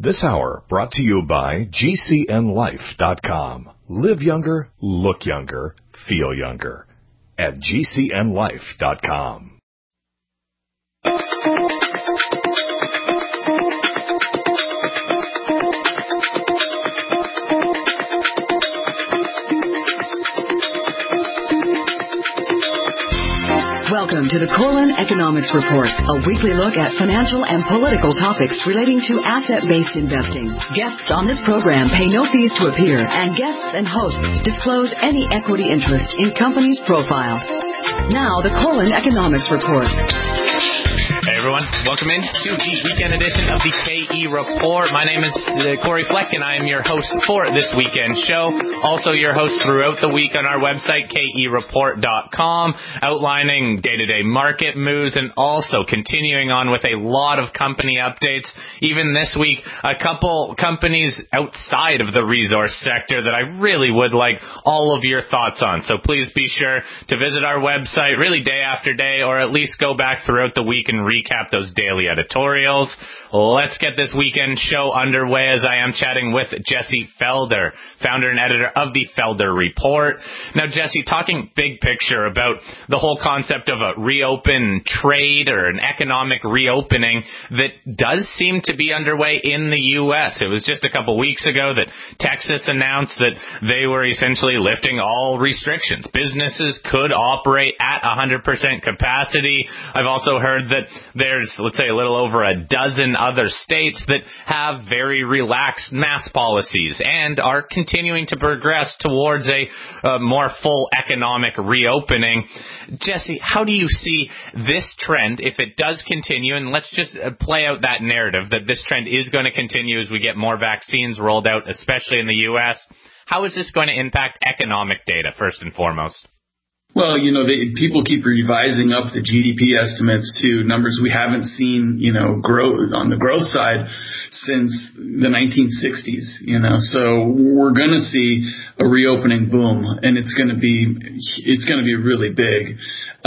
This hour brought to you by GCNlife.com. Live younger, look younger, feel younger at GCNlife.com. Welcome to the Corlin Economics Report, a weekly look at financial and political topics relating to asset-based investing. Guests on this program pay no fees to appear, and guests and hosts disclose any equity interest in companies' profiles. Now, the Corlin Economics Report. Hey everyone, welcome in to the weekend edition of the KE Report. My name is Corey Fleck and I am your host for this weekend show. Also your host throughout the week on our website, kereport.com, outlining day-to-day market moves and also continuing on with a lot of company updates. Even this week, a couple companies outside of the resource sector that I really would like all of your thoughts on. So please be sure to visit our website really day after day, or at least go back throughout the week and recap those daily editorials. Let's get this weekend show underway as I am chatting with Jesse Felder, founder and editor of the Felder Report. Now, Jesse, talking big picture about the whole concept of a reopen trade or an economic reopening that does seem to be underway in the U.S. It was just a couple weeks ago that Texas announced that they were essentially lifting all restrictions. Businesses could operate at 100% capacity. I've also heard that there's, let's say, a little over a dozen other states that have very relaxed mask policies and are continuing to progress towards a more full economic reopening. Jesse, how do you see this trend, if it does continue, and let's just play out that narrative that this trend is going to continue as we get more vaccines rolled out, especially in the U.S., how is this going to impact economic data, first and foremost? Well, people keep revising up the GDP estimates to numbers we haven't seen, grow on the growth side since the 1960s, so we're going to see a reopening boom, and it's going to be really big.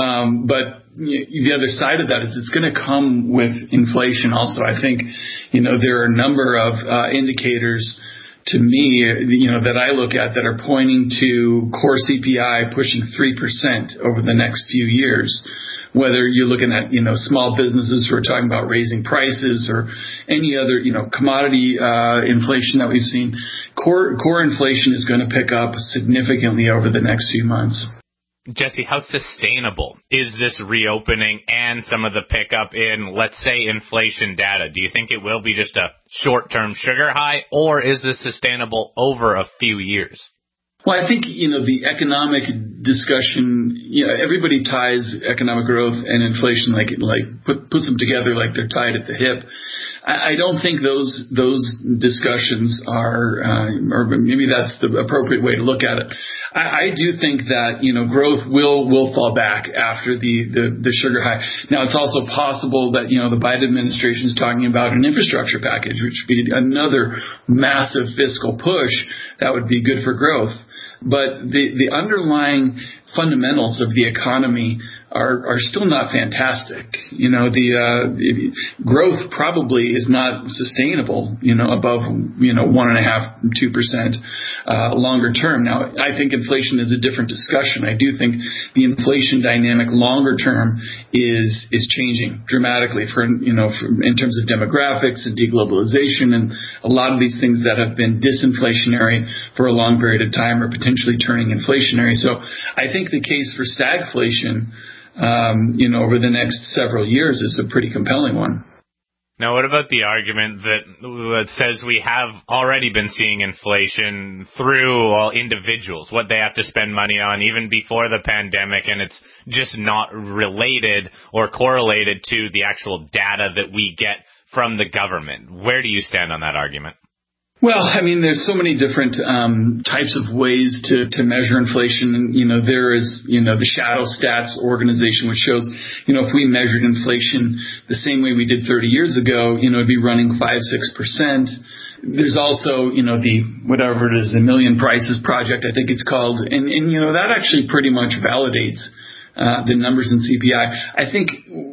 But the other side of that is it's going to come with inflation also. I think, there are a number of indicators to me, that I look at that are pointing to core CPI pushing 3% over the next few years. Whether you're looking at, small businesses who are talking about raising prices or any other, commodity inflation that we've seen, core inflation is going to pick up significantly over the next few months. Jesse, how sustainable is this reopening and some of the pickup in, let's say, inflation data? Do you think it will be just a short-term sugar high, or is this sustainable over a few years? Well, I think, the economic discussion, everybody ties economic growth and inflation puts them together like they're tied at the hip. I don't think those discussions are, or maybe that's the appropriate way to look at it. I do think that, growth will fall back after the sugar high. Now, it's also possible that, the Biden administration is talking about an infrastructure package, which would be another massive fiscal push that would be good for growth. But the underlying fundamentals of the economy are still not fantastic. The growth probably is not sustainable, above, 1.5%, 2% longer term. Now, I think inflation is a different discussion. I do think the inflation dynamic longer term is changing dramatically in terms of demographics and deglobalization and a lot of these things that have been disinflationary for a long period of time are potentially turning inflationary. So I think the case for stagflation over the next several years is a pretty compelling one. Now, what about the argument that says we have already been seeing inflation through individuals, what they have to spend money on even before the pandemic, and it's just not related or correlated to the actual data that we get from the government? Where do you stand on that argument? Well, there's so many different types of ways to measure inflation. There is, the Shadow Stats organization, which shows, if we measured inflation the same way we did 30 years ago, it'd be running 5-6%. There's also, the whatever it is, the Million Prices Project, I think it's called. And that actually pretty much validates the numbers in CPI. I think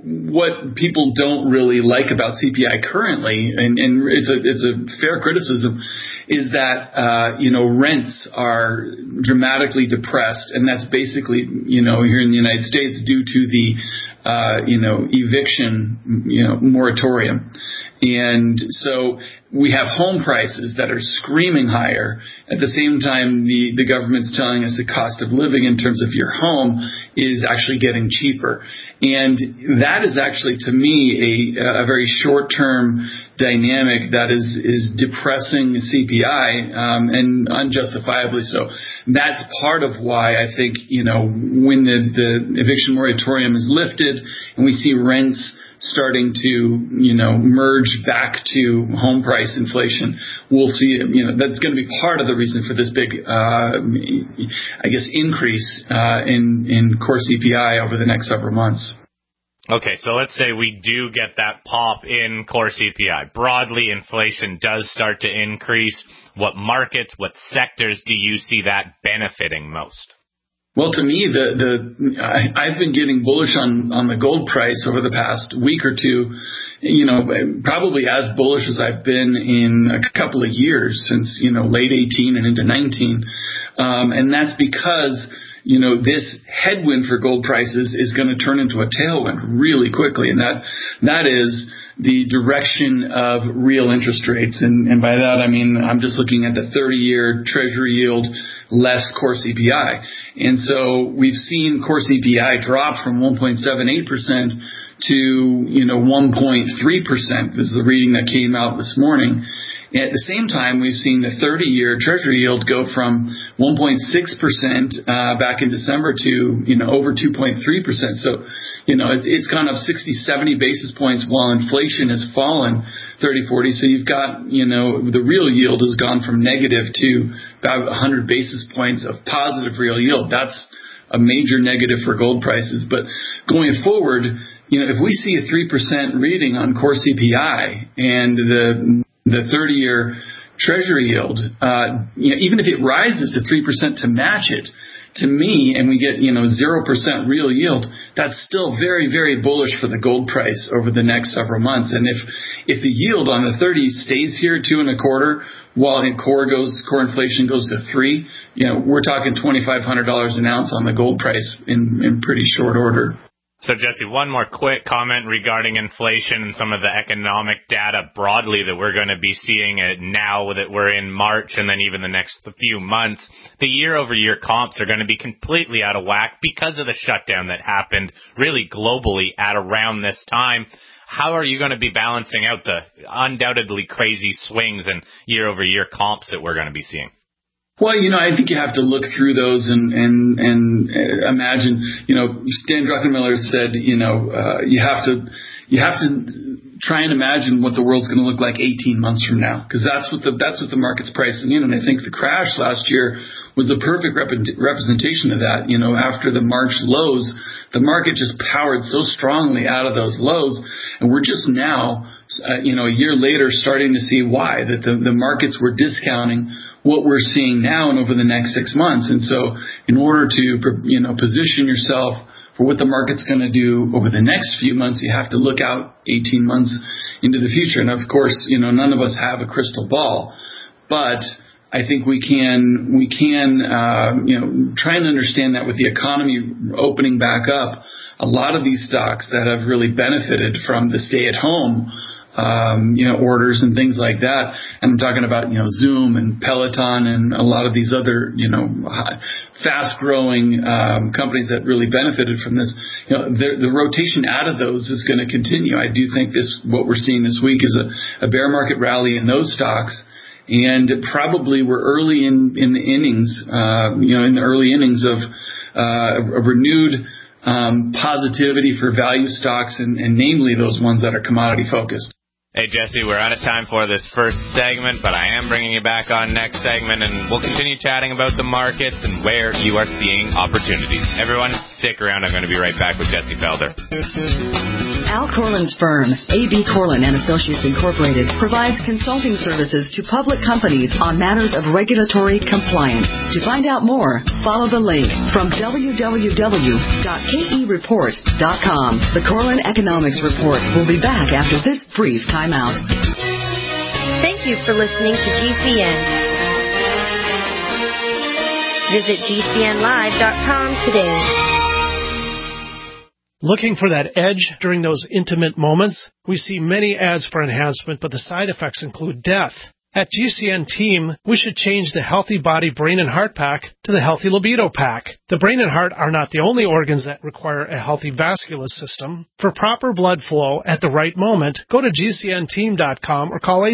what people don't really like about CPI currently, and it's a fair criticism, is that, rents are dramatically depressed. And that's basically, here in the United States due to the, eviction, moratorium. And so we have home prices that are screaming higher. At the same time, the government's telling us the cost of living in terms of your home is actually getting cheaper. And that is actually, to me, a very short-term dynamic that is depressing CPI, and unjustifiably so. That's part of why I think, when the eviction moratorium is lifted and we see rents starting to, merge back to home price inflation, we'll see, that's going to be part of the reason for this big, increase in core CPI over the next several months. Okay, so let's say we do get that pop in core CPI. Broadly, inflation does start to increase. What markets, what sectors do you see that benefiting most? Well, to me, I've been getting bullish on the gold price over the past week or two, probably as bullish as I've been in a couple of years since, late 18 and into 19. And that's because this headwind for gold prices is going to turn into a tailwind really quickly. And that is the direction of real interest rates. And by that, I mean, I'm just looking at the 30-year Treasury yield less core CPI. And so we've seen core CPI drop from 1.78% to, 1.3%. This is the reading that came out this morning. At the same time, we've seen the 30-year Treasury yield go from 1.6% back in December to, over 2.3%. So, it's gone up 60, 70 basis points while inflation has fallen 30, 40. So you've got, the real yield has gone from negative to about 100 basis points of positive real yield. That's a major negative for gold prices. But going forward, if we see a 3% reading on core CPI and the 30-year Treasury yield, even if it rises to 3% to match it, to me, and we get, 0% real yield, that's still very, very bullish for the gold price over the next several months. And if the yield on the 30 stays here 2.25%, while core inflation goes to 3%, we're talking $2,500 an ounce on the gold price in pretty short order. So, Jesse, one more quick comment regarding inflation and some of the economic data broadly that we're going to be seeing now that we're in March and then even the next few months. The year-over-year comps are going to be completely out of whack because of the shutdown that happened really globally at around this time. How are you going to be balancing out the undoubtedly crazy swings and year-over-year comps that we're going to be seeing? Well, I think you have to look through those and imagine, Stan Druckenmiller said, you have to try and imagine what the world's going to look like 18 months from now, because that's what the market's pricing in. And I think the crash last year was the perfect representation of that. After the March lows, the market just powered so strongly out of those lows, and we're just now, a year later, starting to see why that the markets were discounting what we're seeing now and over the next 6 months. And so in order to, position yourself for what the market's going to do over the next few months, you have to look out 18 months into the future. And of course, none of us have a crystal ball, but I think we can, try and understand that with the economy opening back up, a lot of these stocks that have really benefited from the stay at home orders and things like that. And I'm talking about, Zoom and Peloton and a lot of these other, fast growing, companies that really benefited from this. The rotation out of those is going to continue. I do think what we're seeing this week is a bear market rally in those stocks. And probably we're early in the innings, in the early innings of, a renewed, positivity for value stocks and namely those ones that are commodity focused. Hey, Jesse, we're out of time for this first segment, but I am bringing you back on next segment, and we'll continue chatting about the markets and where you are seeing opportunities. Everyone, stick around. I'm going to be right back with Jesse Felder. Al Corlin's firm, A.B. Corlin & Associates Incorporated, provides consulting services to public companies on matters of regulatory compliance. To find out more, follow the link from www.kereport.com. The Corlin Economics Report will be back after this brief timeout. Thank you for listening to GCN. Visit GCNlive.com today. Looking for that edge during those intimate moments? We see many ads for enhancement, but the side effects include death. At GCN Team, we should change the Healthy Body Brain and Heart Pack to the Healthy Libido Pack. The brain and heart are not the only organs that require a healthy vascular system. For proper blood flow at the right moment, go to GCNteam.com or call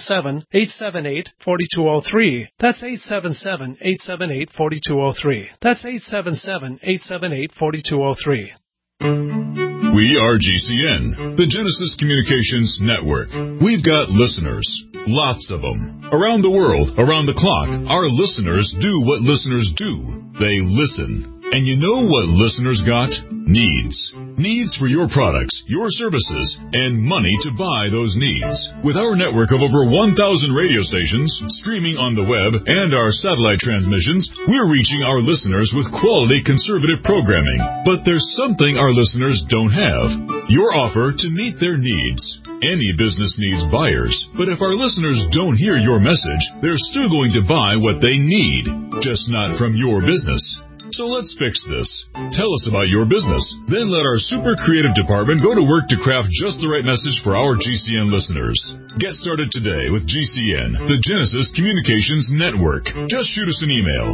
877-878-4203. That's 877-878-4203. That's 877-878-4203. We are GCN, the Genesis Communications Network. We've got listeners, lots of them. Around the world, around the clock, our listeners do what listeners do. They listen. And you know what listeners got? Needs. Needs for your products, your services, and money to buy those needs. With our network of over 1,000 radio stations, streaming on the web, and our satellite transmissions, we're reaching our listeners with quality conservative programming. But there's something our listeners don't have. Your offer to meet their needs. Any business needs buyers, but if our listeners don't hear your message, they're still going to buy what they need, just not from your business. So let's fix this. Tell us about your business. Then let our super creative department go to work to craft just the right message for our GCN listeners. Get started today with GCN, the Genesis Communications Network. Just shoot us an email.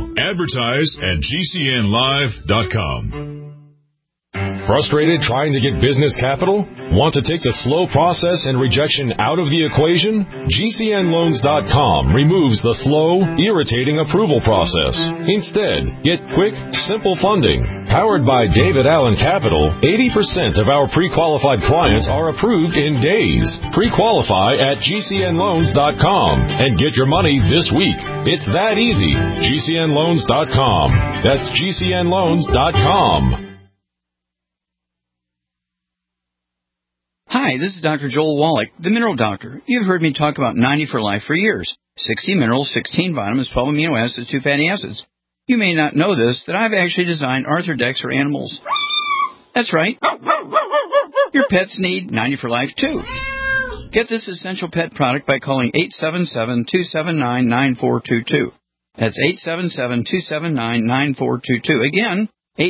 Advertise@GCNlive.com. Frustrated trying to get business capital? Want to take the slow process and rejection out of the equation? GCNloans.com removes the slow, irritating approval process. Instead, get quick, simple funding. Powered by David Allen Capital, 80% of our pre-qualified clients are approved in days. Pre-qualify at GCNloans.com and get your money this week. It's that easy. GCNloans.com. That's GCNloans.com. Hi, this is Dr. Joel Wallach, the Mineral Doctor. You've heard me talk about 90 for Life for years. 60 minerals, 16 vitamins, 12 amino acids, 2 fatty acids. You may not know this, that I've actually designed Arthrodex for animals. That's right. Your pets need 90 for Life, too. Get this essential pet product by calling 877-279-9422. That's 877-279-9422. Again,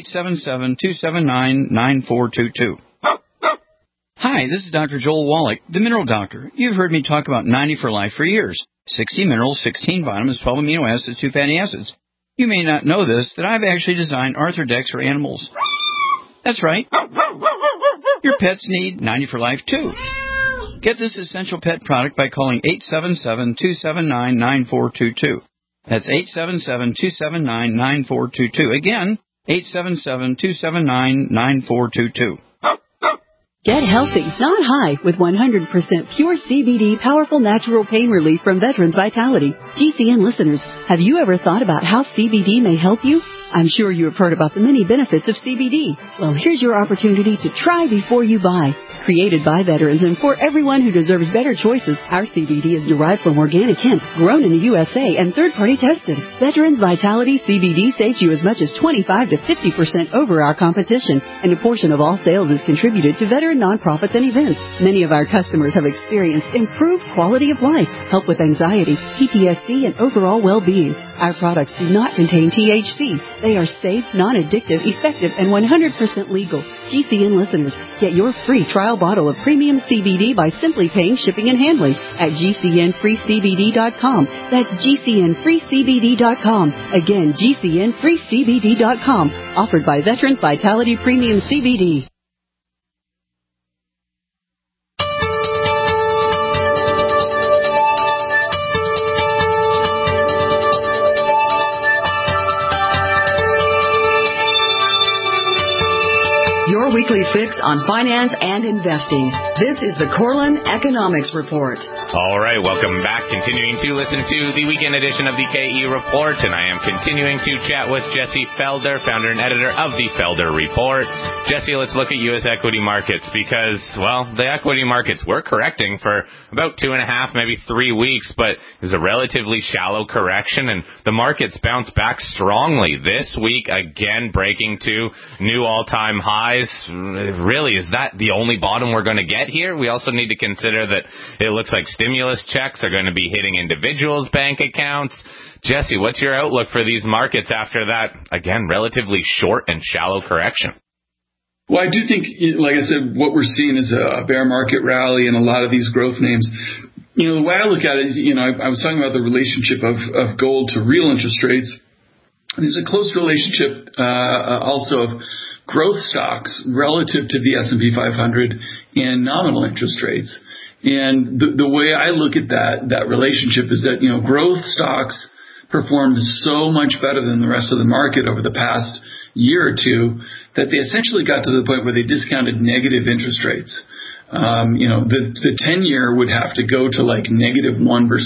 877-279-9422. Hi, this is Dr. Joel Wallach, the Mineral Doctor. You've heard me talk about 90 for Life for years. 60 minerals, 16 vitamins, 12 amino acids, 2 fatty acids. You may not know this, that I've actually designed Arthrodex for animals. That's right. Your pets need 90 for Life, too. Get this essential pet product by calling 877-279-9422. That's 877-279-9422. Again, 877-279-9422. Get healthy, not high, with 100% pure CBD powerful natural pain relief from Veterans Vitality. GCN listeners, have you ever thought about how CBD may help you? I'm sure you have heard about the many benefits of CBD. Well, here's your opportunity to try before you buy. Created by veterans and for everyone who deserves better choices, our CBD is derived from organic hemp, grown in the USA, and third-party tested. Veterans Vitality CBD saves you as much as 25 to 50% over our competition, and a portion of all sales is contributed to veteran nonprofits and events. Many of our customers have experienced improved quality of life, help with anxiety, PTSD, and overall well-being. Our products do not contain THC. They are safe, non-addictive, effective, and 100% legal. GCN listeners, get your free trial bottle of premium CBD by simply paying shipping and handling at GCNFreeCBD.com. That's GCNFreeCBD.com. Again, GCNFreeCBD.com. Offered by Veterans Vitality Premium CBD. weekly fix on finance and investing. This is the Corlin Economics Report. All right, welcome back. Continuing to listen to the weekend edition of the KE Report, and I am continuing to chat with Jesse Felder, founder and editor of the Felder Report. Jesse, let's look at U.S. equity markets because, well, the equity markets were correcting for about 2.5, maybe 3 weeks, but it was a relatively shallow correction, and the markets bounced back strongly this week, again breaking to new all-time highs. Really, is that the only bottom we're going to get here? We also need to consider that it looks like stimulus checks are going to be hitting individuals' bank accounts. Jesse, what's your outlook for these markets after that, again, relatively short and shallow correction? Well, I do think, like I said, what we're seeing is a bear market rally in a lot of these growth names. You know, the way I look at it is, I was talking about the relationship of gold to real interest rates. There's a close relationship also of growth stocks relative to the S&P 500 and nominal interest rates. And the way I look at that relationship is that, growth stocks performed so much better than the rest of the market over the past year or two that they essentially got to the point where they discounted negative interest rates. The 10-year would have to go to like -1%, 1.5%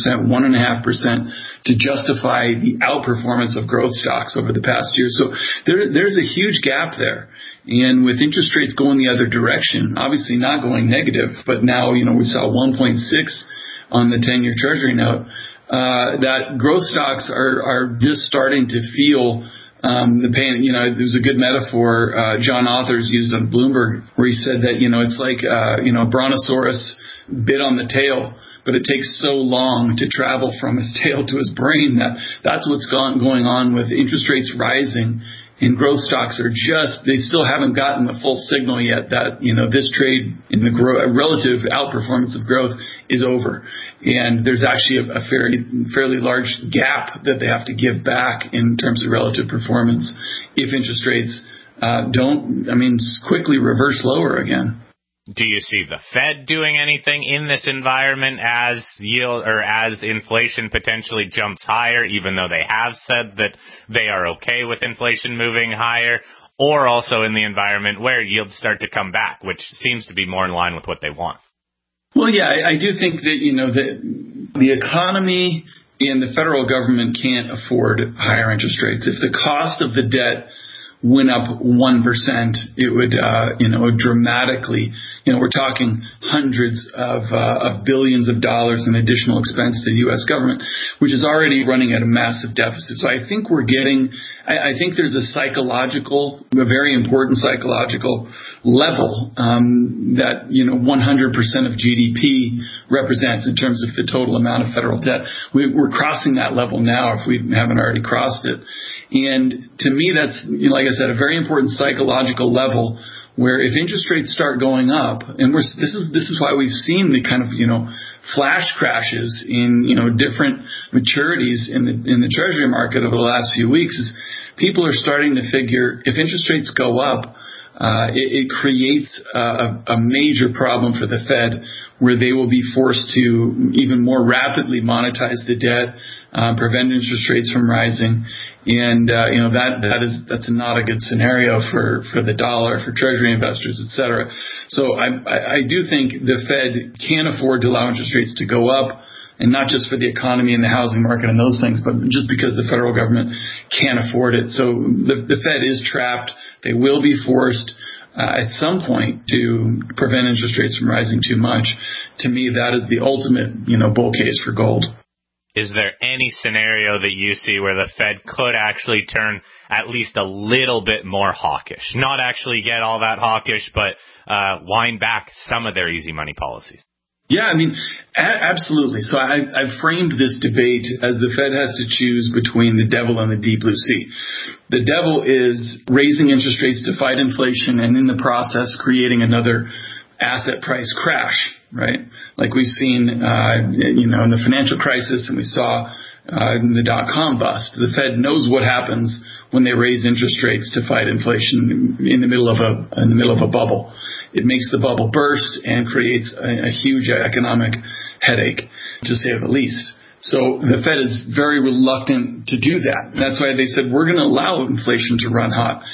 to justify the outperformance of growth stocks over the past year. So there's a huge gap there. And with interest rates going the other direction, obviously not going negative, but now, we saw 1.6 on the 10-year Treasury note, that growth stocks are just starting to feel the pain. There's a good metaphor John Authors used on Bloomberg where he said that, it's like, a brontosaurus bit on the tail, but it takes so long to travel from his tail to his brain that's what's going on with interest rates rising. And growth stocks they still haven't gotten the full signal yet that, this trade in the relative outperformance of growth is over. And there's actually a fairly large gap that they have to give back in terms of relative performance if interest rates quickly reverse lower again. Do you see the Fed doing anything in this environment as yield or as inflation potentially jumps higher, even though they have said that they are okay with inflation moving higher, or also in the environment where yields start to come back, which seems to be more in line with what they want? Well, yeah, I do think that, the economy and the federal government can't afford higher interest rates. If the cost of the debt went up 1%, it would, dramatically, we're talking hundreds of billions of dollars in additional expense to the U.S. government, which is already running at a massive deficit. So I think I think there's a very important psychological level that 100% of GDP represents in terms of the total amount of federal debt. We're crossing that level now if we haven't already crossed it. And to me, that's, like I said, a very important psychological level where if interest rates start going up, and this is why we've seen the kind of, flash crashes in, different maturities in the Treasury market over the last few weeks, is people are starting to figure if interest rates go up, it creates a major problem for the Fed where they will be forced to even more rapidly monetize the debt, prevent interest rates from rising. And, that's not a good scenario for the dollar, for Treasury investors, et cetera. So I do think the Fed can afford to allow interest rates to go up, and not just for the economy and the housing market and those things, but just because the federal government can't afford it. So the Fed is trapped. They will be forced at some point to prevent interest rates from rising too much. To me, that is the ultimate, bull case for gold. Is there any scenario that you see where the Fed could actually turn at least a little bit more hawkish? Not actually get all that hawkish, but wind back some of their easy money policies? Yeah, absolutely. So I've framed this debate as the Fed has to choose between the devil and the deep blue sea. The devil is raising interest rates to fight inflation and in the process creating another asset price crash, right? Like we've seen, in the financial crisis, and we saw in the dot-com bust. The Fed knows what happens when they raise interest rates to fight inflation in the middle of a bubble. It makes the bubble burst and creates a huge economic headache, to say the least. So the Fed is very reluctant to do that. And that's why they said we're going to allow inflation to run hot.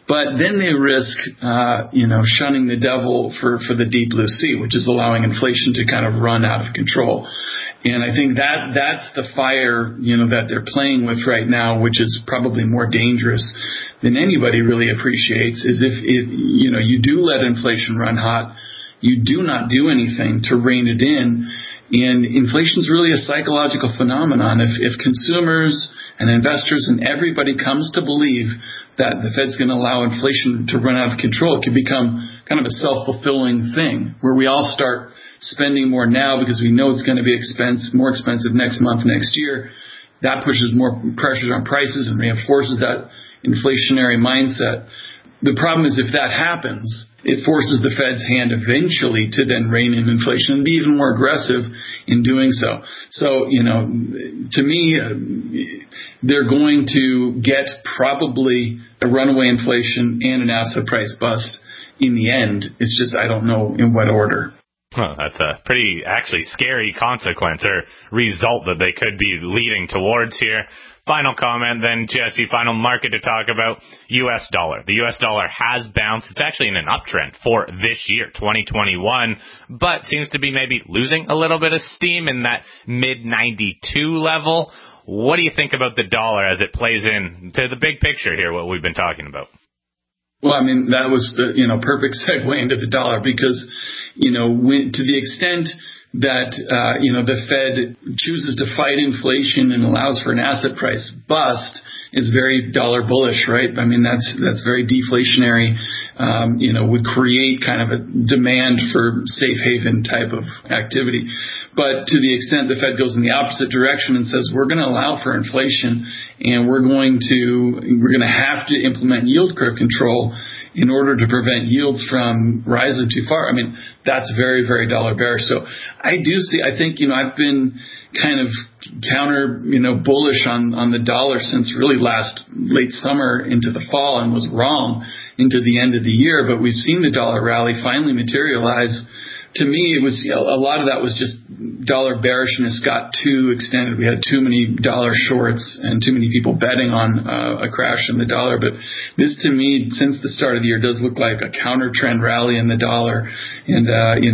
But then they risk, shunning the devil for the deep blue sea, which is allowing inflation to kind of run out of control. And I think that's the fire, that they're playing with right now, which is probably more dangerous than anybody really appreciates, is if you do let inflation run hot, you do not do anything to rein it in. And inflation is really a psychological phenomenon. If consumers and investors and everybody comes to believe that the Fed's going to allow inflation to run out of control, it can become kind of a self-fulfilling thing where we all start spending more now because we know it's going to be more expensive next month, next year. That pushes more pressures on prices and reinforces that inflationary mindset. The problem is if that happens, it forces the Fed's hand eventually to then rein in inflation and be even more aggressive in doing so. So, to me, they're going to get probably a runaway inflation and an asset price bust in the end. It's just I don't know in what order. That's a pretty actually scary consequence or result that they could be leading towards here. Final comment then, Jesse, final market to talk about, U.S. dollar. The U.S. dollar has bounced. It's actually in an uptrend for this year, 2021, but seems to be maybe losing a little bit of steam in that mid-92 level. What do you think about the dollar as it plays in to the big picture here, what we've been talking about? Well, I mean, that was the, perfect segue into the dollar because, to the extent that, the Fed chooses to fight inflation and allows for an asset price bust is very dollar bullish, right? I mean, that's very deflationary, would create kind of a demand for safe haven type of activity. But to the extent the Fed goes in the opposite direction and says, we're going to allow for inflation and we're going to have to implement yield curve control in order to prevent yields from rising too far. I mean, that's very, very dollar bearish. So I think, I've been kind of counter, bullish on the dollar since really late summer into the fall and was wrong into the end of the year. But we've seen the dollar rally finally materialize. To me, it was a lot of that was just dollar bearishness got too extended. We had too many dollar shorts and too many people betting on a crash in the dollar. But this, to me, since the start of the year, does look like a counter trend rally in the dollar. And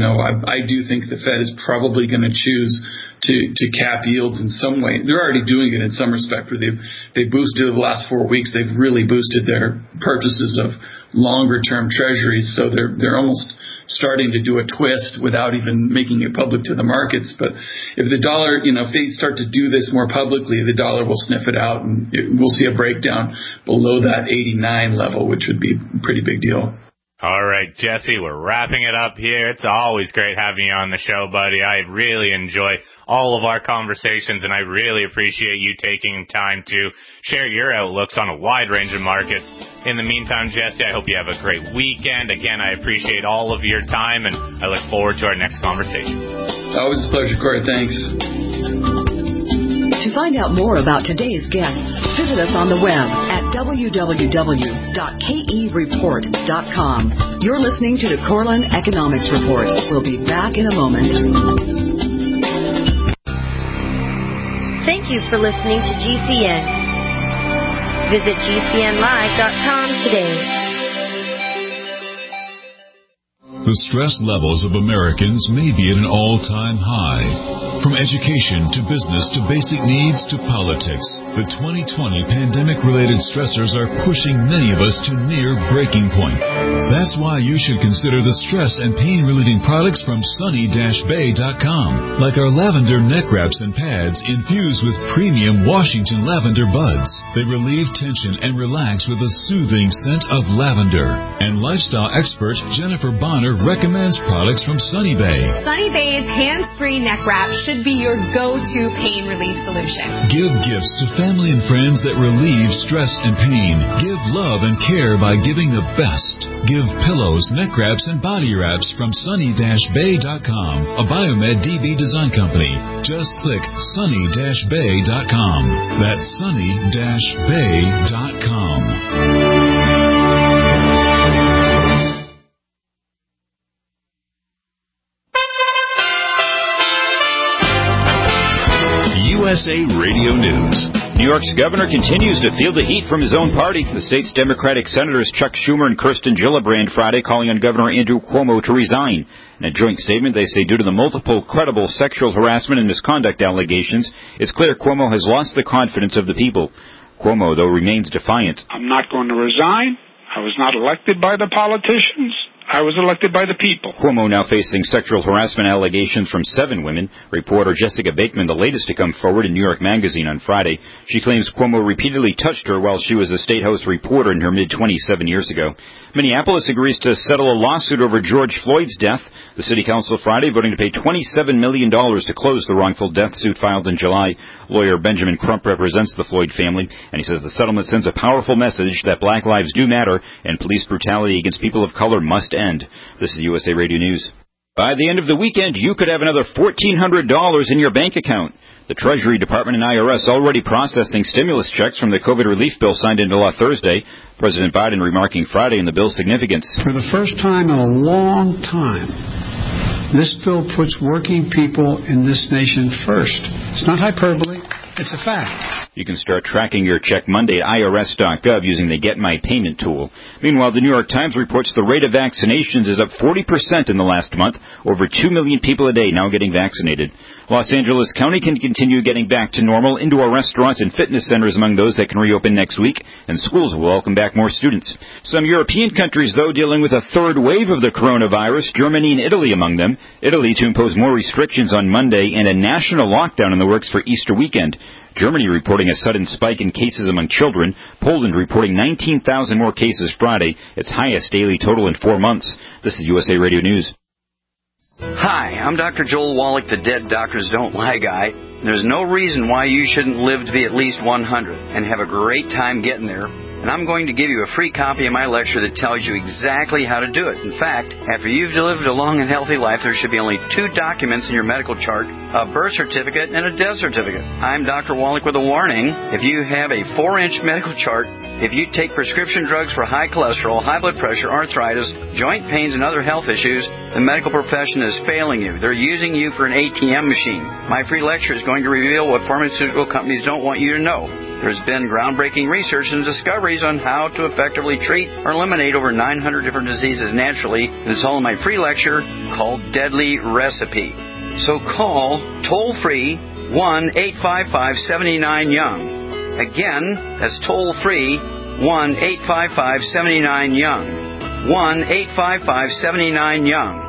I do think the Fed is probably going to choose to cap yields in some way. They're already doing it in some respect where they boosted the last 4 weeks. They've really boosted their purchases of longer term treasuries. So they're almost starting to do a twist without even making it public to the markets. But if the dollar, if they start to do this more publicly, the dollar will sniff it out and we'll see a breakdown below that 89 level, which would be a pretty big deal. All right, Jesse, we're wrapping it up here. It's always great having you on the show, buddy. I really enjoy all of our conversations, and I really appreciate you taking time to share your outlooks on a wide range of markets. In the meantime, Jesse, I hope you have a great weekend. Again, I appreciate all of your time, and I look forward to our next conversation. Always a pleasure, Corey. Thanks. To find out more about today's guests, visit us on the web at www.kereport.com. You're listening to the Corlin Economics Report. We'll be back in a moment. Thank you for listening to GCN. Visit GCNlive.com today. The stress levels of Americans may be at an all-time high. From education to business to basic needs to politics, the 2020 pandemic-related stressors are pushing many of us to near breaking point. That's why you should consider the stress and pain-relieving products from sunny-bay.com, like our lavender neck wraps and pads infused with premium Washington lavender buds. They relieve tension and relax with a soothing scent of lavender. And lifestyle expert Jennifer Bonner recommends products from Sunny Bay. Sunny Bay's hands-free neck wrap should be your go-to pain relief solution. Give gifts to family and friends that relieve stress and pain. Give love and care by giving the best. Give pillows, neck wraps, and body wraps from sunny-bay.com, a Biomed DB design company. Just click sunny-bay.com. That's sunny-bay.com. USA Radio News. New York's governor continues to feel the heat from his own party. The state's Democratic Senators Chuck Schumer and Kirsten Gillibrand Friday calling on Governor Andrew Cuomo to resign. In a joint statement, they say due to the multiple credible sexual harassment and misconduct allegations, it's clear Cuomo has lost the confidence of the people. Cuomo, though, remains defiant. I'm not going to resign. I was not elected by the politicians. I was elected by the people. Cuomo now facing sexual harassment allegations from 7 women. Reporter Jessica Bakeman, the latest to come forward in New York Magazine on Friday. She claims Cuomo repeatedly touched her while she was a State House reporter in her mid-20s 7 years ago. Minneapolis agrees to settle a lawsuit over George Floyd's death. The city council Friday voting to pay $27 million to close the wrongful death suit filed in July. Lawyer Benjamin Crump represents the Floyd family, and he says the settlement sends a powerful message that black lives do matter and police brutality against people of color must end. This is USA Radio News. By the end of the weekend, you could have another $1,400 in your bank account. The Treasury Department and IRS already processing stimulus checks from the COVID relief bill signed into law Thursday. President Biden remarking Friday on the bill's significance. For the first time in a long time, this bill puts working people in this nation first. It's not hyperbole. It's a fact. You can start tracking your check Monday at irs.gov using the Get My Payment tool. Meanwhile, the New York Times reports the rate of vaccinations is up 40% in the last month. Over 2 million people a day now getting vaccinated. Los Angeles County can continue getting back to normal. Indoor restaurants and fitness centers among those that can reopen next week, and schools will welcome back more students. Some European countries, though, dealing with a third wave of the coronavirus, Germany and Italy among them. Italy to impose more restrictions on Monday and a national lockdown in the works for Easter weekend. Germany reporting a sudden spike in cases among children. Poland reporting 19,000 more cases Friday, its highest daily total in 4 months. This is USA Radio News. Hi, I'm Dr. Joel Wallach, the Dead Doctors Don't Lie guy. There's no reason why you shouldn't live to be at least 100 and have a great time getting there. And I'm going to give you a free copy of my lecture that tells you exactly how to do it. In fact, after you've lived a long and healthy life, there should be only 2 documents in your medical chart, a birth certificate and a death certificate. I'm Dr. Wallach with a warning. If you have a 4-inch medical chart, if you take prescription drugs for high cholesterol, high blood pressure, arthritis, joint pains, and other health issues, the medical profession is failing you. They're using you for an ATM machine. My free lecture is going to reveal what pharmaceutical companies don't want you to know. There's been groundbreaking research and discoveries on how to effectively treat or eliminate over 900 different diseases naturally. And it's all in my free lecture called Deadly Recipe. So call toll-free 1-855-79-YOUNG. Again, that's toll-free 1-855-79-YOUNG. 1-855-79-YOUNG.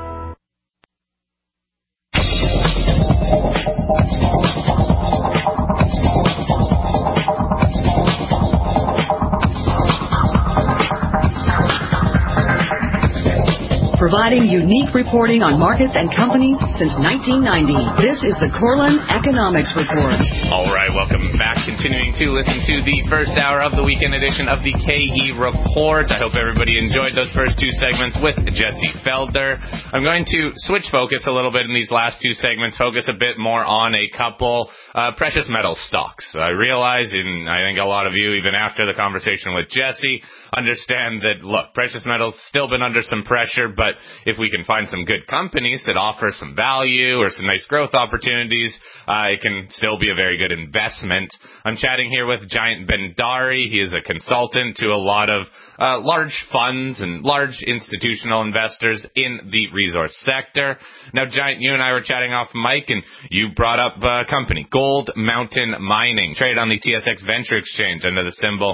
Providing unique reporting on markets and companies since 1990. This is the Corlin Economics Report. All right, welcome back. Continuing to listen to the first hour of the weekend edition of the KE Report. I hope everybody enjoyed those first 2 segments with Jesse Felder. I'm going to switch focus a little bit in these last 2 segments, focus a bit more on a couple precious metal stocks. I realize, and I think a lot of you, even after the conversation with Jesse, understand that, look, precious metals still been under some pressure, but if we can find some good companies that offer some value or some nice growth opportunities, it can still be a very good investment. I'm chatting here with Jayant Bhandari. He is a consultant to a lot of large funds and large institutional investors in the resource sector. Now, Jayant, you and I were chatting off mic, and you brought up a company, Gold Mountain Mining, traded on the TSX Venture Exchange under the symbol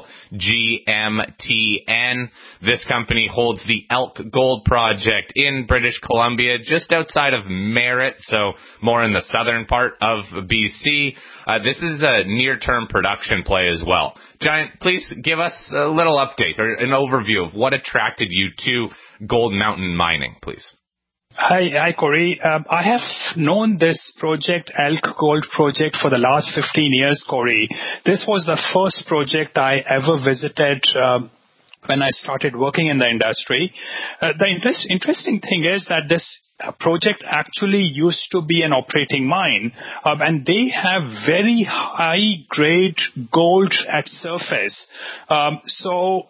GMTN. This company holds the Elk Gold Project in British Columbia, just outside of Merritt, so more in the southern part of BC. This is a near-term production play as well. Jayant, please give us a little update or an overview of what attracted you to Gold Mountain Mining, please. Hi, Corey. I have known this project, Elk Gold Project, for the last 15 years, Corey. This was the first project I ever visited when I started working in the industry. The interesting thing is that this project actually used to be an operating mine, and they have very high-grade gold at surface.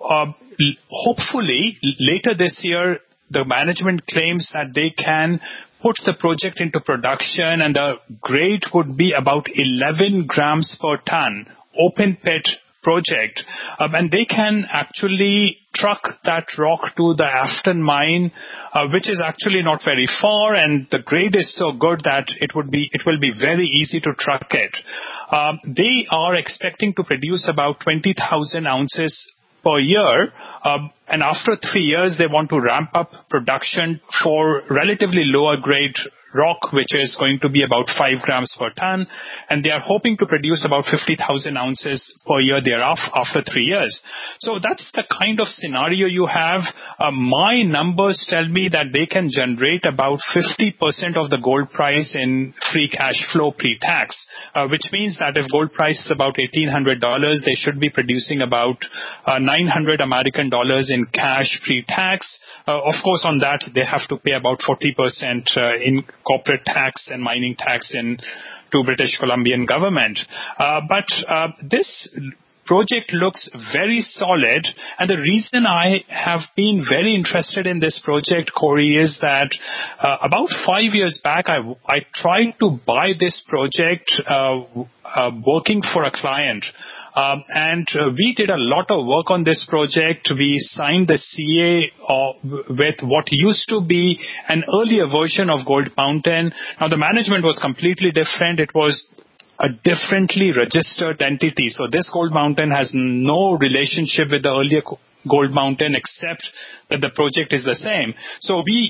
Hopefully, later this year, the management claims that they can put the project into production, and the grade would be about 11 grams per ton, open pit project. And they can actually truck that rock to the Afton mine, which is actually not very far, and the grade is so good that it will be very easy to truck it. They are expecting to produce about 20,000 ounces per year, and after 3 years they want to ramp up production for relatively lower grade rock, which is going to be about 5 grams per ton, and they are hoping to produce about 50,000 ounces per year thereafter after 3 years. So that's the kind of scenario you have. My numbers tell me that they can generate about 50% of the gold price in free cash flow pre-tax, which means that if gold price is about $1,800, they should be producing about $900 American dollars in cash pre-tax. Of course, on that, they have to pay about 40% in corporate tax and mining tax to British Columbian government. But this project looks very solid, and the reason I have been very interested in this project, Corey, is that about 5 years back, I tried to buy this project working for a client. And we did a lot of work on this project. We signed the CA with what used to be an earlier version of Gold Mountain. Now, the management was completely different. It was a differently registered entity. So this Gold Mountain has no relationship with the earlier Gold Mountain except that the project is the same. So we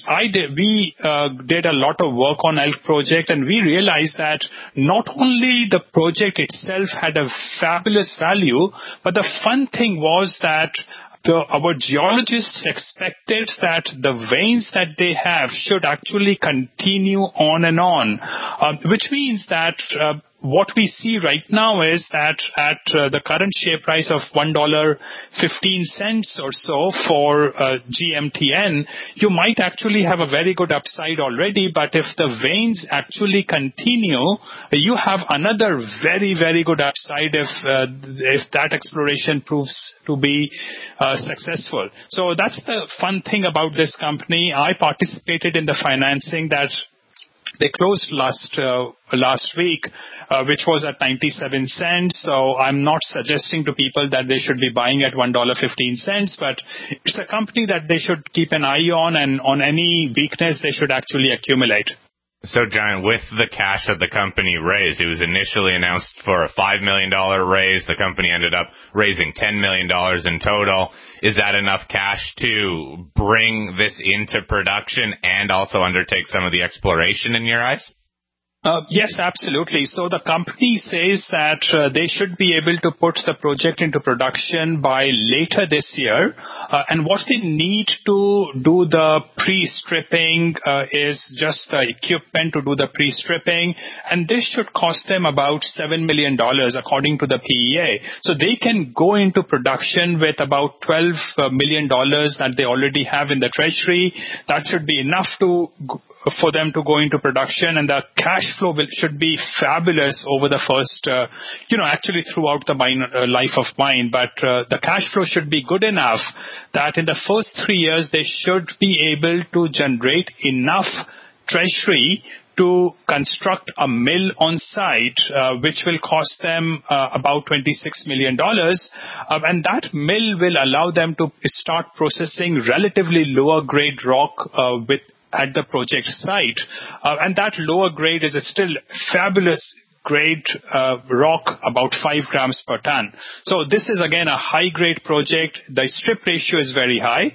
did a lot of work on Elk project, and we realized that not only the project itself had a fabulous value, but the fun thing was that our geologists expected that the veins that they have should actually continue on and on, which means that what we see right now is that at the current share price of $1.15 or so for GMTN, you might actually have a very good upside already, but if the veins actually continue, you have another very, very good upside if that exploration proves to be successful. So that's the fun thing about this company. I participated in the financing that they closed last week, which was at 97 cents. So I'm not suggesting to people that they should be buying at $1.15, but it's a company that they should keep an eye on, and on any weakness they should actually accumulate. So, John, with the cash that the company raised, it was initially announced for a $5 million raise. The company ended up raising $10 million in total. Is that enough cash to bring this into production and also undertake some of the exploration in your eyes? Yes, absolutely. So the company says that they should be able to put the project into production by later this year. And what they need to do the pre-stripping is just the equipment to do the pre-stripping. And this should cost them about $7 million according to the PEA. So they can go into production with about $12 million that they already have in the treasury. That should be enough for them to go into production, and the cash flow should be fabulous over the first, actually throughout the life of mine. But the cash flow should be good enough that in the first 3 years they should be able to generate enough treasury to construct a mill on site, which will cost them about $26 million. And that mill will allow them to start processing relatively lower grade rock at the project site. And that lower grade is still fabulous grade rock, about 5 grams per ton. So this is again a high grade project. The strip ratio is very high,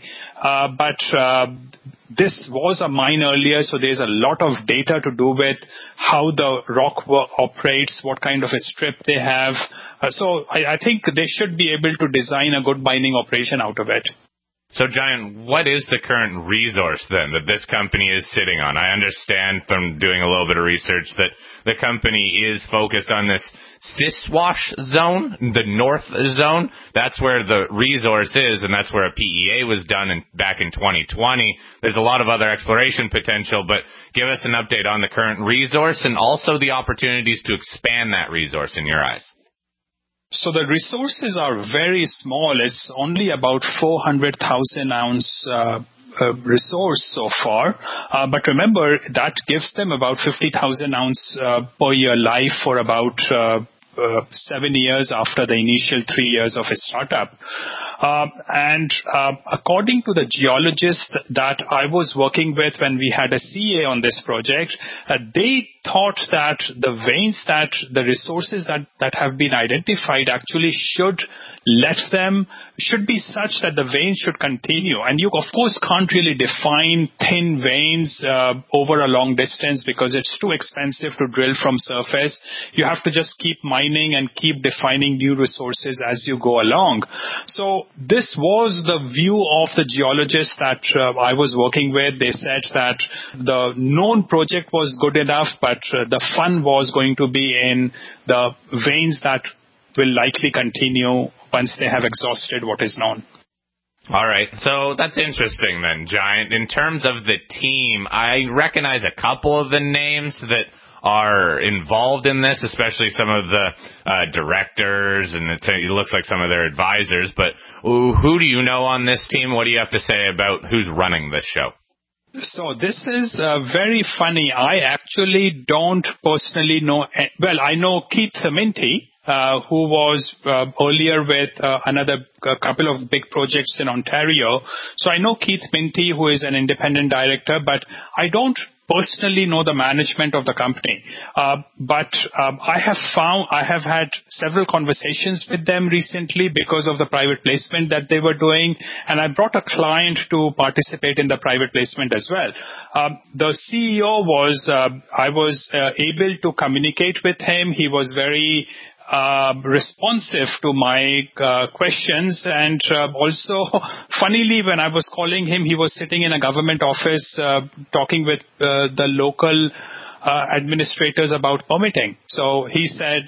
but this was a mine earlier, so there's a lot of data to do with how the rock operates, what kind of a strip they have. So I think they should be able to design a good mining operation out of it. So, John, what is the current resource, then, that this company is sitting on? I understand from doing a little bit of research that the company is focused on this Siswash zone, the north zone. That's where the resource is, and that's where a PEA was done back in 2020. There's a lot of other exploration potential, but give us an update on the current resource and also the opportunities to expand that resource in your eyes. So the resources are very small. It's only about 400,000 ounce resource so far. But remember, that gives them about 50,000 ounce per year life for about 7 years after the initial 3 years of a startup. According to the geologist that I was working with when we had a CA on this project, they thought that the veins the resources that have been identified actually should be such that the veins should continue. And you, of course, can't really define thin veins over a long distance because it's too expensive to drill from surface. You have to just keep mining and keep defining new resources as you go along. So this was the view of the geologists that I was working with. They said that the known project was good enough, but the fun was going to be in the veins that will likely continue once they have exhausted what is known. All right. So that's interesting then, Giant. In terms of the team, I recognize a couple of the names that are involved in this, especially some of the directors, and it looks like some of their advisors. But who do you know on this team? What do you have to say about who's running this show? So this is very funny. I actually don't personally know. Well, I know Keith Minty, who was earlier with a couple of big projects in Ontario. So I know Keith Minty, who is an independent director, but I don't personally know the management of the company. But I have had several conversations with them recently because of the private placement that they were doing, and I brought a client to participate in the private placement as well. The CEO I was able to communicate with him. He was very responsive to my questions, and also funnily, when I was calling him, he was sitting in a government office talking with the local administrators about permitting. So he said,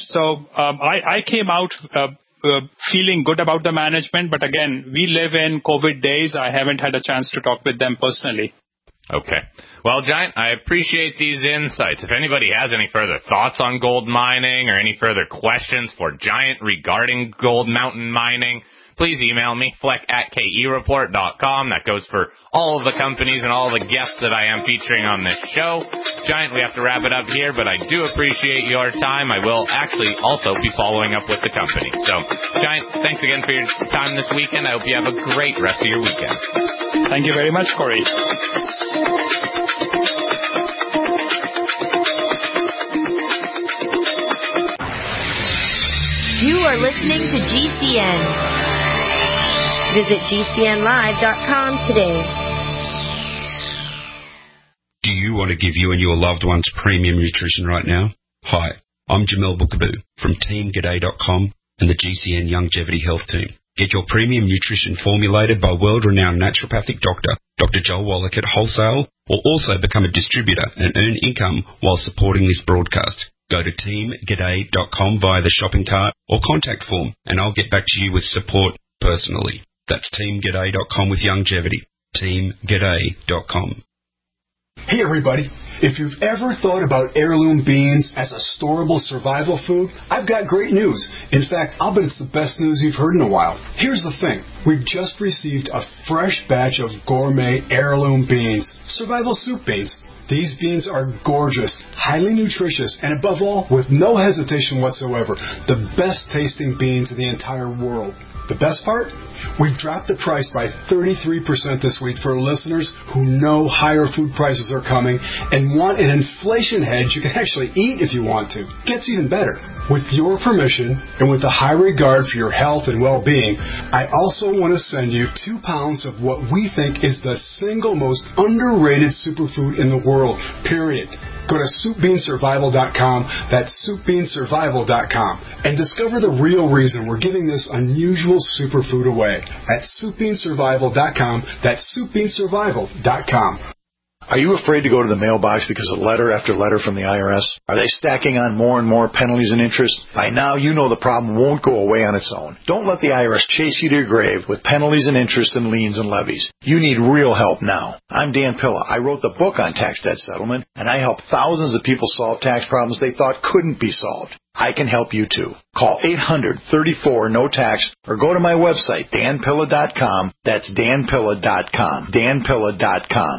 I came out feeling good about the management, but again, we live in COVID days. I haven't had a chance to talk with them personally. Okay. Well, Giant, I appreciate these insights. If anybody has any further thoughts on gold mining or any further questions for Giant regarding gold mountain mining, please email me, fleck@kereport.com. That goes for all of the companies and all the guests that I am featuring on this show. Giant, we have to wrap it up here, but I do appreciate your time. I will actually also be following up with the company. So, Giant, thanks again for your time this weekend. I hope you have a great rest of your weekend. Thank you very much, Corey. You are listening to GCN. Visit GCNlive.com today. Do you want to give you and your loved ones premium nutrition right now? Hi, I'm Jamel Bookaboo from TeamGaday.com and the GCN Longevity Health Team. Get your premium nutrition formulated by world-renowned naturopathic doctor, Dr. Joel Wallach at wholesale, or also become a distributor and earn income while supporting this broadcast. Go to teamgaday.com via the shopping cart or contact form, and I'll get back to you with support personally. That's teamgaday.com with longevity. teamgaday.com. Hey everybody, if you've ever thought about heirloom beans as a storable survival food, I've got great news. In fact, I'll bet it's the best news you've heard in a while. Here's the thing. We've just received a fresh batch of gourmet heirloom beans, survival soup beans. These beans are gorgeous, highly nutritious, and above all, with no hesitation whatsoever, the best tasting beans in the entire world. The best part? We've dropped the price by 33% this week for listeners who know higher food prices are coming and want an inflation hedge you can actually eat if you want to. Gets even better. With your permission and with a high regard for your health and well-being, I also want to send you 2 pounds of what we think is the single most underrated superfood in the world, period. Go to SoupBeanSurvival.com, that's SoupBeanSurvival.com, and discover the real reason we're giving this unusual superfood away at SoupBeanSurvival.com, that's SoupBeanSurvival.com. Are you afraid to go to the mailbox because of letter after letter from the IRS? Are they stacking on more and more penalties and interest? By now, you know the problem won't go away on its own. Don't let the IRS chase you to your grave with penalties and interest and liens and levies. You need real help now. I'm Dan Pilla. I wrote the book on tax debt settlement, and I help thousands of people solve tax problems they thought couldn't be solved. I can help you too. Call 800-34-NO-TAX or go to my website, danpilla.com. That's danpilla.com. danpilla.com.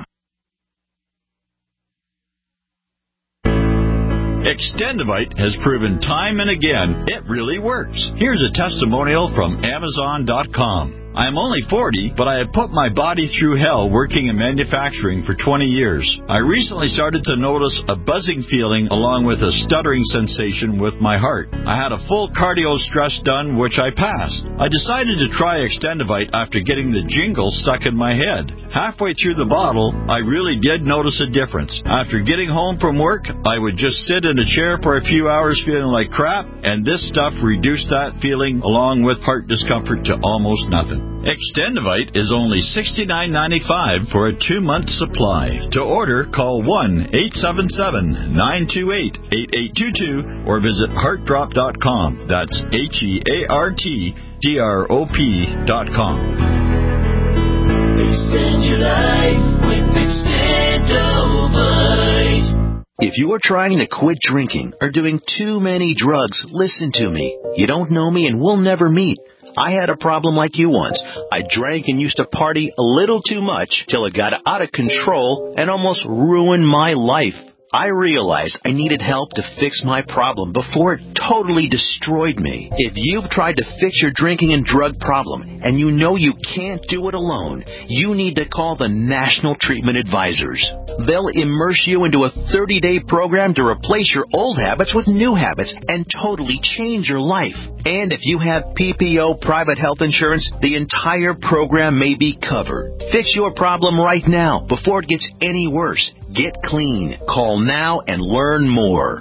Extendivite has proven time and again it really works. Here's a testimonial from Amazon.com. I am only 40, but I have put my body through hell working in manufacturing for 20 years. I recently started to notice a buzzing feeling along with a stuttering sensation with my heart. I had a full cardio stress done, which I passed. I decided to try Extendivite after getting the jingle stuck in my head. Halfway through the bottle, I really did notice a difference. After getting home from work, I would just sit in a chair for a few hours feeling like crap, and this stuff reduced that feeling along with heart discomfort to almost nothing. Extendivite is only $69.95 for a 2-month supply. To order, call 1-877-928-8822 or visit heartdrop.com. That's HEARTDROP.com. Extend your life with Extendivite. If you are trying to quit drinking or doing too many drugs, listen to me. You don't know me and we'll never meet. I had a problem like you once. I drank and used to party a little too much till it got out of control and almost ruined my life. I realized I needed help to fix my problem before it totally destroyed me. If you've tried to fix your drinking and drug problem and you know you can't do it alone, you need to call the National Treatment Advisors. They'll immerse you into a 30-day program to replace your old habits with new habits and totally change your life. And if you have PPO private health insurance, the entire program may be covered. Fix your problem right now before it gets any worse. Get clean. Call now and learn more.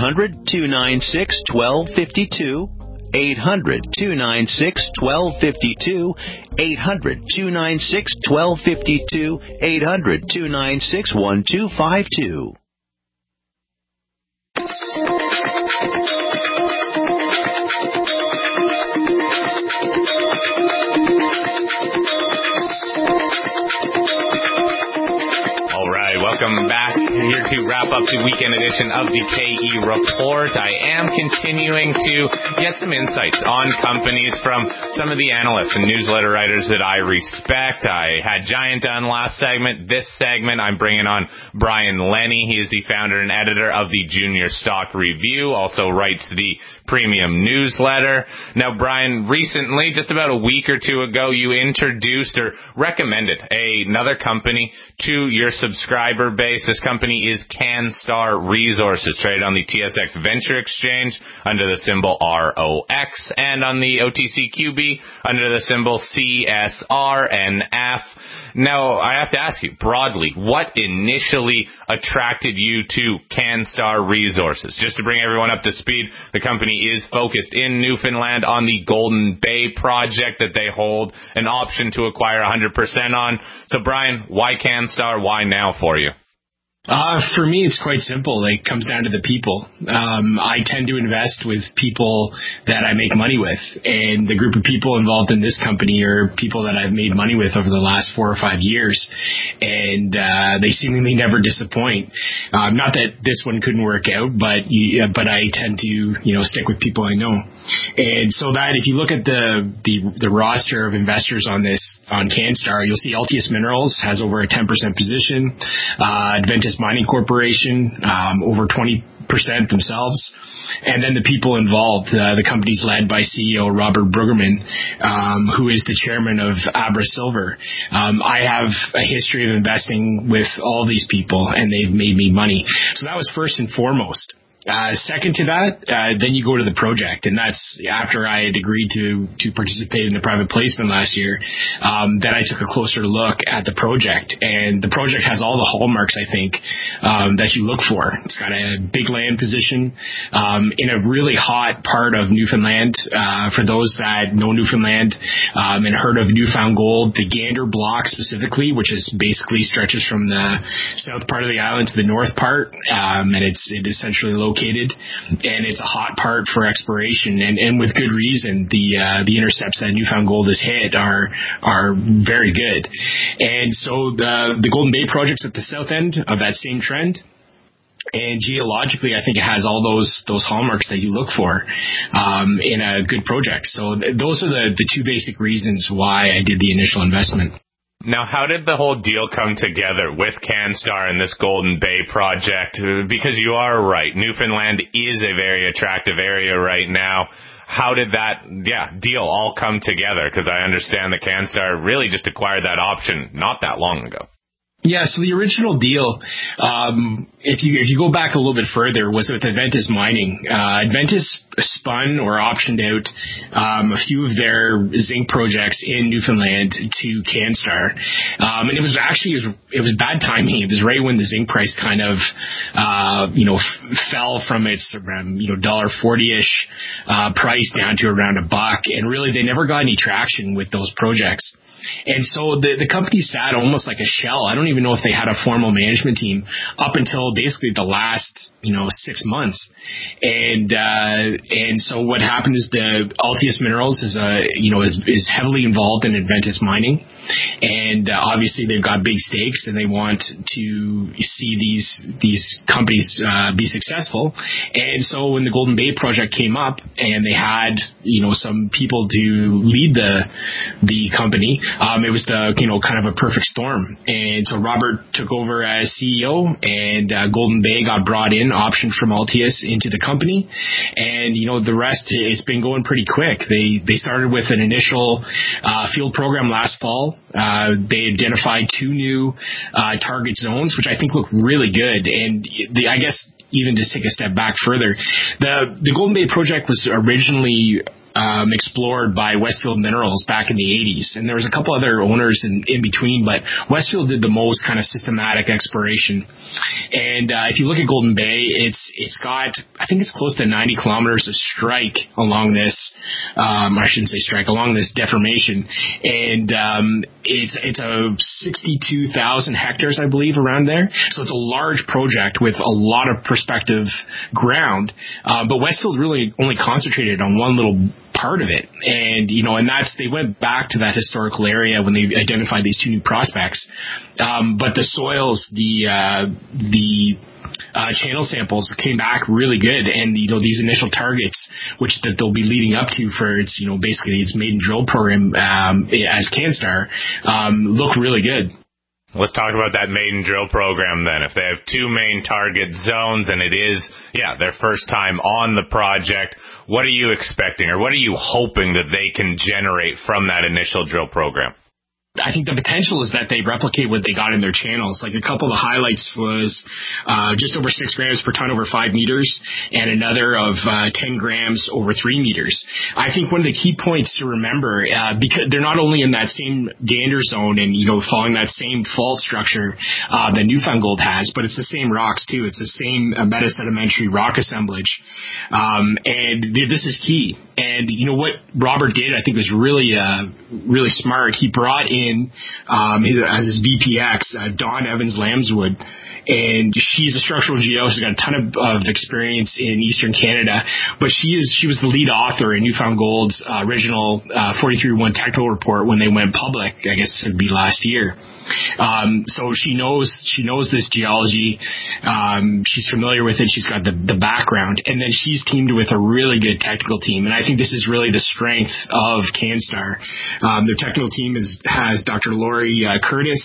800-296-1252. 800-296-1252. 800-296-1252. 800-296-1252. Welcome back here to wrap up the weekend edition of the KE Report. I am continuing to get some insights on companies from some of the analysts and newsletter writers that I respect. I had Giant on last segment. This segment, I'm bringing on Brian Lenny. He is the founder and editor of the Junior Stock Review, also writes the premium newsletter. Now, Brian, recently, just about a week or two ago, you introduced or recommended another company to your subscriber base. This company is CanStar Resources, traded on the TSX Venture Exchange under the symbol ROX and on the OTCQB under the symbol CSRNF. Now, I have to ask you, broadly, what initially attracted you to CanStar Resources? Just to bring everyone up to speed, the company is focused in Newfoundland on the Golden Bay project that they hold an option to acquire 100% on. So, Brian, why CanStar? Why now for you? For me, it's quite simple. It comes down to the people. I tend to invest with people that I make money with, and the group of people involved in this company are people that I've made money with over the last 4 or 5 years, and they seemingly never disappoint. Not that this one couldn't work out, but I tend to stick with people I know, and so that if you look at the roster of investors on CanStar, you'll see Altius Minerals has over a 10% position, Adventus Mining Corporation, over 20% themselves. And then the people involved, the company's led by CEO Robert Brueggemann, who is the chairman of Abra Silver. I have a history of investing with all these people, and they've made me money. So that was first and foremost. Second to that, then you go to the project, and that's after I had agreed to participate in the private placement last year. Then I took a closer look at the project, and the project has all the hallmarks, I think, that you look for. It's got a big land position in a really hot part of Newfoundland. For those that know Newfoundland and heard of Newfound Gold, the Gander Block specifically, which is basically stretches from the south part of the island to the north part, and it essentially located, and it's a hot part for exploration, and with good reason. The intercepts that Newfound Gold has hit are very good, and so the Golden Bay project's at the south end of that same trend. And geologically, I think it has all those hallmarks that you look for in a good project. So those are the two basic reasons why I did the initial investment. Now, how did the whole deal come together with CanStar and this Golden Bay project? Because you are right, Newfoundland is a very attractive area right now. How did that deal all come together? Because I understand that CanStar really just acquired that option not that long ago. Yeah, so the original deal, if you go back a little bit further, was with Adventus Mining. Adventus spun or optioned out a few of their zinc projects in Newfoundland to CanStar, and it was bad timing. It was right when the zinc price kind of fell from its around $1.40-ish price down to around $1, and really they never got any traction with those projects. And so the company sat almost like a shell. I don't even know if they had a formal management team up until basically the last 6 months. And so what happened is the Altius Minerals is heavily involved in Adventus Mining, and obviously they've got big stakes and they want to see these companies be successful. And so when the Golden Bay project came up and they had some people to lead the company, it was kind of a perfect storm. And so Robert took over as CEO, and Golden Bay got brought in, optioned from Altius into the company, and the rest, it's been going pretty quick. They started with an initial field program last fall. They identified 2 new target zones, which I think look really good. And I guess even just take a step back further, the Golden Bay project was originally explored by Westfield Minerals back in the 80s, and there was a couple other owners in between, but Westfield did the most kind of systematic exploration. And if you look at Golden Bay, it's got, I think it's close to 90 kilometers of strike along this, I shouldn't say strike, along this deformation, and it's a 62,000 hectares, I believe, around there. So it's a large project with a lot of prospective ground, but Westfield really only concentrated on one little part of it. And, and they went back to that historical area when they identified these 2 new prospects. But the soils, the channel samples came back really good. And, these initial targets, which that they'll be leading up to for its, basically its maiden drill program, as CanStar, look really good. Let's talk about that maiden drill program then. If they have 2 main target zones and it is, their first time on the project, what are you expecting or what are you hoping that they can generate from that initial drill program? I think the potential is that they replicate what they got in their channels. Like a couple of the highlights was just over 6 grams per ton over 5 meters and another of 10 grams over 3 meters. I think one of the key points to remember, because they're not only in that same Gander zone and, following that same fault structure that Newfound Gold has, but it's the same rocks too. It's the same metasedimentary rock assemblage. And this is key. And what Robert did, I think, was really smart. He brought in as his VPX, Dawn Evans Lambswood, and she's a structural geo. She's got a ton of experience in Eastern Canada, but she was the lead author in Newfound Gold's original 43-1 technical report when they went public. I guess it would be last year. So she knows this geology. She's familiar with it. She's got the background, and then she's teamed with a really good technical team. And I think this is really the strength of CanStar. Their technical team has Dr. Laurie Curtis,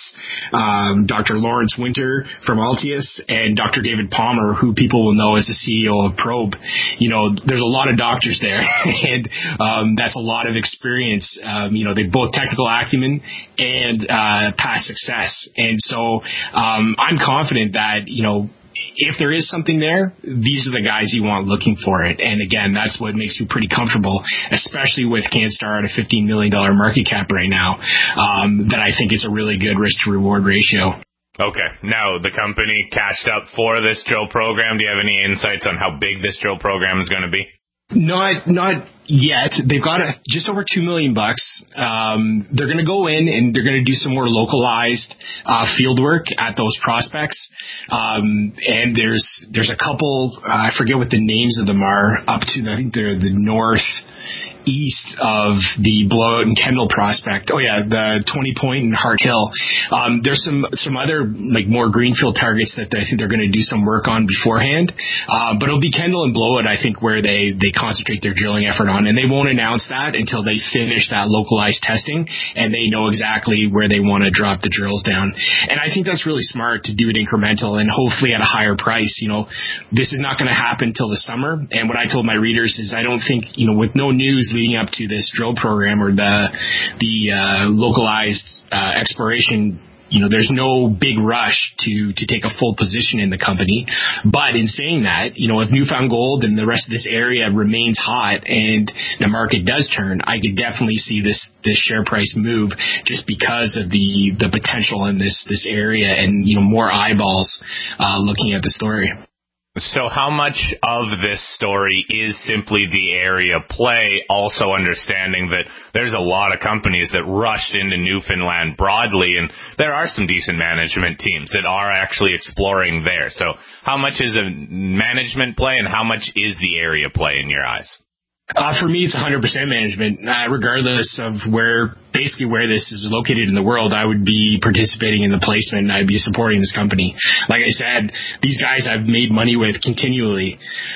Dr. Lawrence Winter from Altius, and Dr. David Palmer, who people will know as the CEO of Probe. There's a lot of doctors there, and that's a lot of experience. They both technical acumen and past success. And so I'm confident that, if there is something there, these are the guys you want looking for it. And again, that's what makes me pretty comfortable, especially with CanStar at a $15 million market cap right now, that I think it's a really good risk to reward ratio. Okay. Now, the company cashed up for this drill program. Do you have any insights on how big this drill program is going to be? Not yet. They've got just over $2 million. They're going to go in and they're going to do some more localized field work at those prospects. And there's a couple, I forget what the names of them are, up to, I think they're the north east of the Blowout and Kendall prospect. Oh yeah, the 20 Point and Hart Hill. There's some other like more greenfield targets that I think they're going to do some work on beforehand. But it'll be Kendall and Blowout, I think, where they concentrate their drilling effort on, and they won't announce that until they finish that localized testing and they know exactly where they want to drop the drills down. And I think that's really smart to do it incremental and hopefully at a higher price. This is not going to happen till the summer. And what I told my readers is I don't think, with no news leading up to this drill program or the localized exploration, there's no big rush to take a full position in the company. But in saying that, if Newfound Gold and the rest of this area remains hot and the market does turn, I could definitely see this share price move just because of the potential in this area and, more eyeballs looking at the story. So how much of this story is simply the area play, also understanding that there's a lot of companies that rushed into Newfoundland broadly, and there are some decent management teams that are actually exploring there. So how much is a management play and how much is the area play in your eyes? For me, it's 100% management, regardless of where this is located in the world. I would be participating in the placement and I'd be supporting this company. Like I said, these guys I've made money with continually,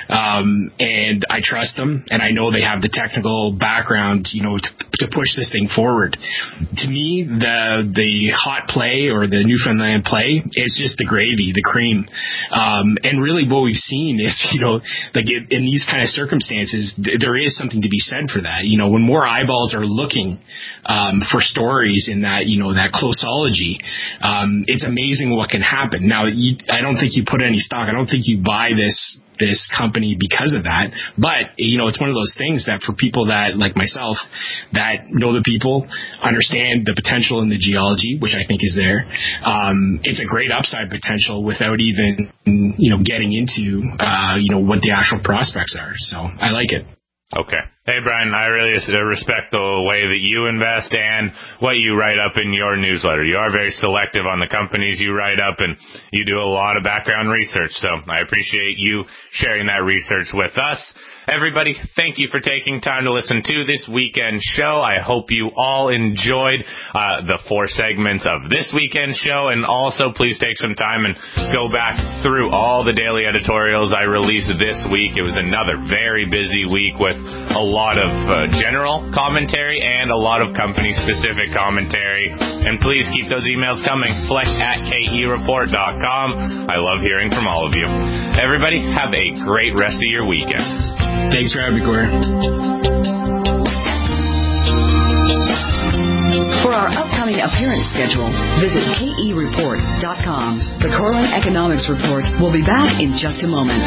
and I trust them, and I know they have the technical background, to push this thing forward. To me, the hot play or the Newfoundland play is just the gravy, the cream. And really what we've seen is, like in these kind of circumstances, there is something to be said for that. When more eyeballs are looking for stories in that, that closeology, it's amazing what can happen. Now, I don't think you put any stock. I don't think you buy this company because of that. But, it's one of those things that for people that, like myself, that know the people, understand the potential in the geology, which I think is there, it's a great upside potential without even, getting into, what the actual prospects are. So I like it. Okay. Hey, Brian, I really respect the way that you invest and what you write up in your newsletter. You are very selective on the companies you write up, and you do a lot of background research, so I appreciate you sharing that research with us. Everybody, thank you for taking time to listen to this weekend show. I hope you all enjoyed the 4 segments of this weekend show, and also please take some time and go back through all the daily editorials I released this week. It was another very busy week with a lot of general commentary and a lot of company-specific commentary. And please keep those emails coming. Fleck@kereport.com. I love hearing from all of you. Everybody, have a great rest of your weekend. Thanks for having me, Corey. For our upcoming appearance schedule, visit kereport.com. The Corwin Economics Report will be back in just a moment.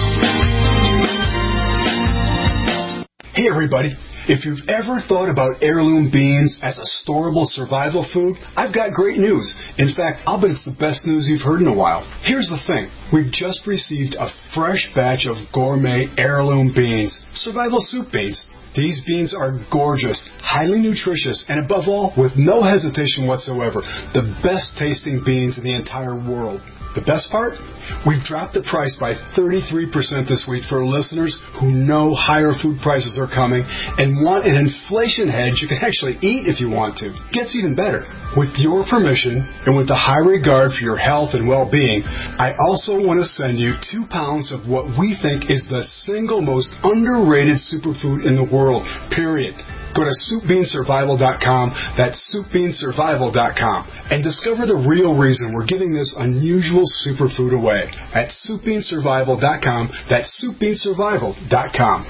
Hey, everybody. If you've ever thought about heirloom beans as a storable survival food, I've got great news. In fact, I'll bet it's the best news you've heard in a while. Here's the thing. We've just received a fresh batch of gourmet heirloom beans, survival soup beans. These beans are gorgeous, highly nutritious, and above all, with no hesitation whatsoever, the best tasting beans in the entire world. The best part? We've dropped the price by 33% this week for listeners who know higher food prices are coming and want an inflation hedge you can actually eat if you want to. Gets even better. With your permission and with the high regard for your health and well-being, I also want to send you 2 pounds of what we think is the single most underrated superfood in the world, period. Go to soupbeansurvival.com, that's soupbeansurvival.com, and discover the real reason we're giving this unusual superfood away at soupbeansurvival.com, that's soupbeansurvival.com.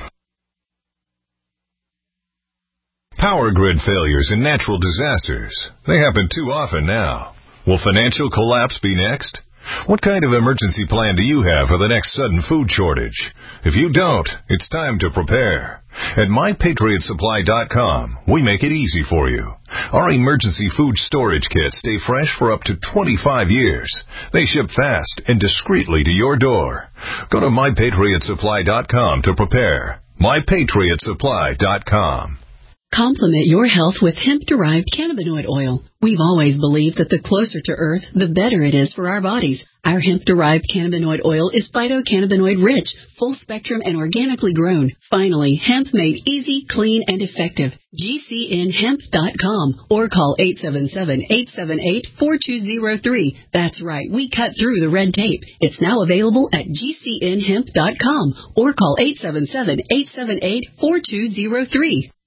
Power grid failures and natural disasters. They happen too often now. Will financial collapse be next? What kind of emergency plan do you have for the next sudden food shortage? If you don't, it's time to prepare. At MyPatriotSupply.com, we make it easy for you. Our emergency food storage kits stay fresh for up to 25 years. They ship fast and discreetly to your door. Go to MyPatriotSupply.com to prepare. MyPatriotSupply.com. Complement your health with hemp-derived cannabinoid oil. We've always believed that the closer to Earth, the better it is for our bodies. Our hemp-derived cannabinoid oil is phytocannabinoid-rich, full-spectrum, and organically grown. Finally, hemp made easy, clean, and effective. GCNhemp.com or call 877-878-4203. That's right, we cut through the red tape. It's now available at GCNhemp.com or call 877-878-4203.